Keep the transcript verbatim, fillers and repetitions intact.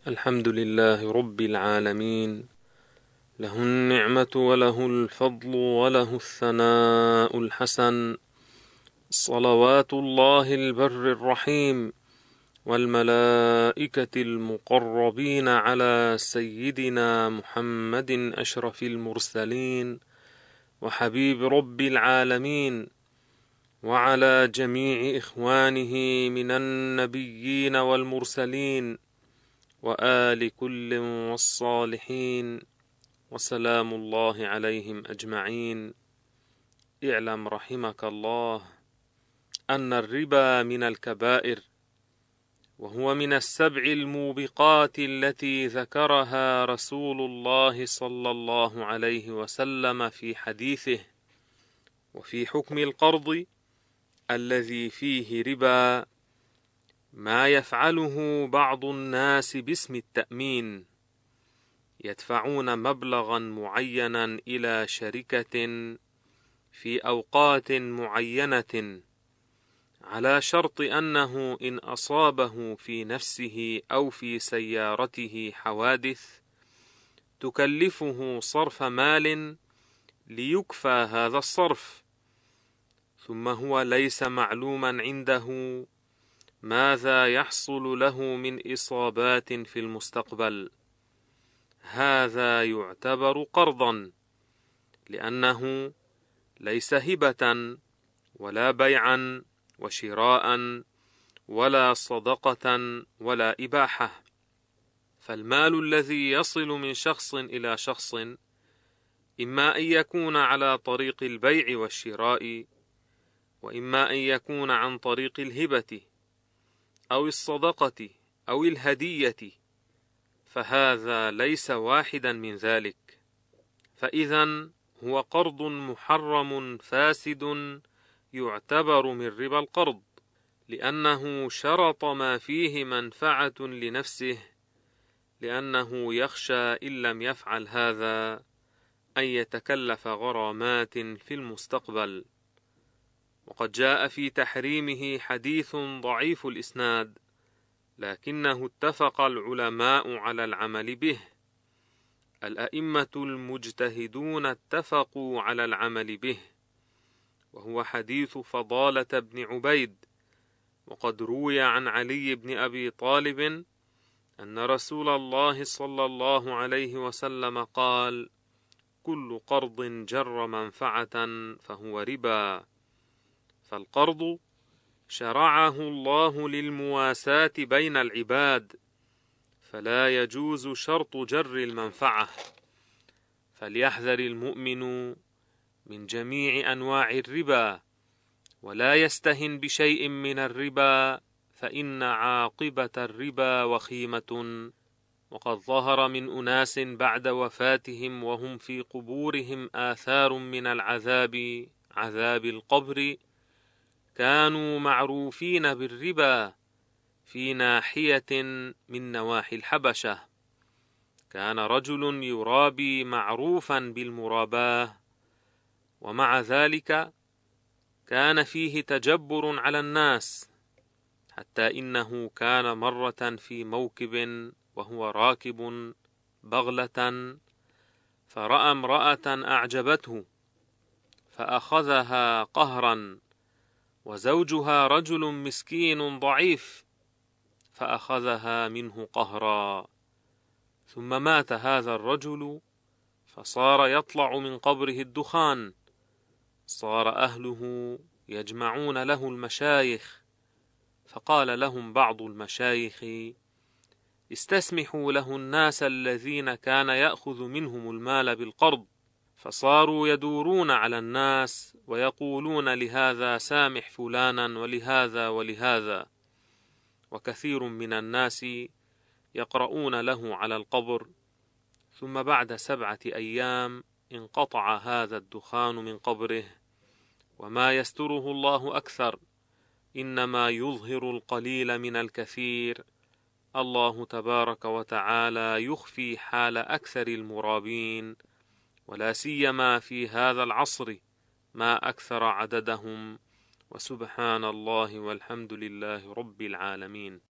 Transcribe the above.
الحمد لله رب العالمين، له النعمة وله الفضل وله الثناء الحسن، صلوات الله البر الرحيم والملائكة المقربين على سيدنا محمد أشرف المرسلين وحبيب رب العالمين، وعلى جميع إخوانه من النبيين والمرسلين وآل كل والصالحين، وسلام الله عليهم أجمعين. اعلم رحمك الله أن الربا من الكبائر، وهو من السبع الموبقات التي ذكرها رسول الله صلى الله عليه وسلم في حديثه. وفي حكم القرض الذي فيه ربا ما يفعله بعض الناس باسم التأمين، يدفعون مبلغا معينا إلى شركة في أوقات معينة على شرط أنه إن أصابه في نفسه أو في سيارته حوادث تكلفه صرف مال ليكفى هذا الصرف، ثم هو ليس معلوما عنده ماذا يحصل له من إصابات في المستقبل. هذا يعتبر قرضا، لأنه ليس هبة ولا بيعا وشراء ولا صدقة ولا إباحة. فالمال الذي يصل من شخص إلى شخص إما أن يكون على طريق البيع والشراء، وإما أن يكون عن طريق الهبة أو الصدقة أو الهدية، فهذا ليس واحدا من ذلك، فإذن هو قرض محرم فاسد يعتبر من ربا القرض، لأنه شرط ما فيه منفعة لنفسه، لأنه يخشى إن لم يفعل هذا أن يتكلف غرامات في المستقبل. وقد جاء في تحريمه حديث ضعيف الإسناد، لكنه اتفق العلماء على العمل به. الأئمة المجتهدون اتفقوا على العمل به، وهو حديث فضالة بن عبيد. وقد روي عن علي بن أبي طالب أن رسول الله صلى الله عليه وسلم قال: كل قرض جر منفعة فهو ربا. فالقرض شرعه الله للمواساة بين العباد، فلا يجوز شرط جر المنفعة. فليحذر المؤمن من جميع أنواع الربا، ولا يستهن بشيء من الربا، فإن عاقبة الربا وخيمة. وقد ظهر من أناس بعد وفاتهم وهم في قبورهم آثار من العذاب، عذاب القبر، كانوا معروفين بالربا في ناحية من نواحي الحبشة. كان رجل يرابي معروفا بالمراباة، ومع ذلك كان فيه تجبر على الناس، حتى إنه كان مرة في موكب وهو راكب بغلة، فرأى امرأة أعجبته فأخذها قهرا، وزوجها رجل مسكين ضعيف فأخذها منه قهرا. ثم مات هذا الرجل، فصار يطلع من قبره الدخان. صار أهله يجمعون له المشايخ، فقال لهم بعض المشايخ: استسمحوا له الناس الذين كان يأخذ منهم المال بالقرض. فصاروا يدورون على الناس ويقولون لهذا سامح فلانا ولهذا ولهذا. وكثير من الناس يقرؤون له على القبر، ثم بعد سبعة أيام انقطع هذا الدخان من قبره. وما يستره الله أكثر، إنما يظهر القليل من الكثير. الله تبارك وتعالى يخفي حال أكثر المرابين، ولا سيما في هذا العصر ما أكثر عددهم. وسبحان الله والحمد لله رب العالمين.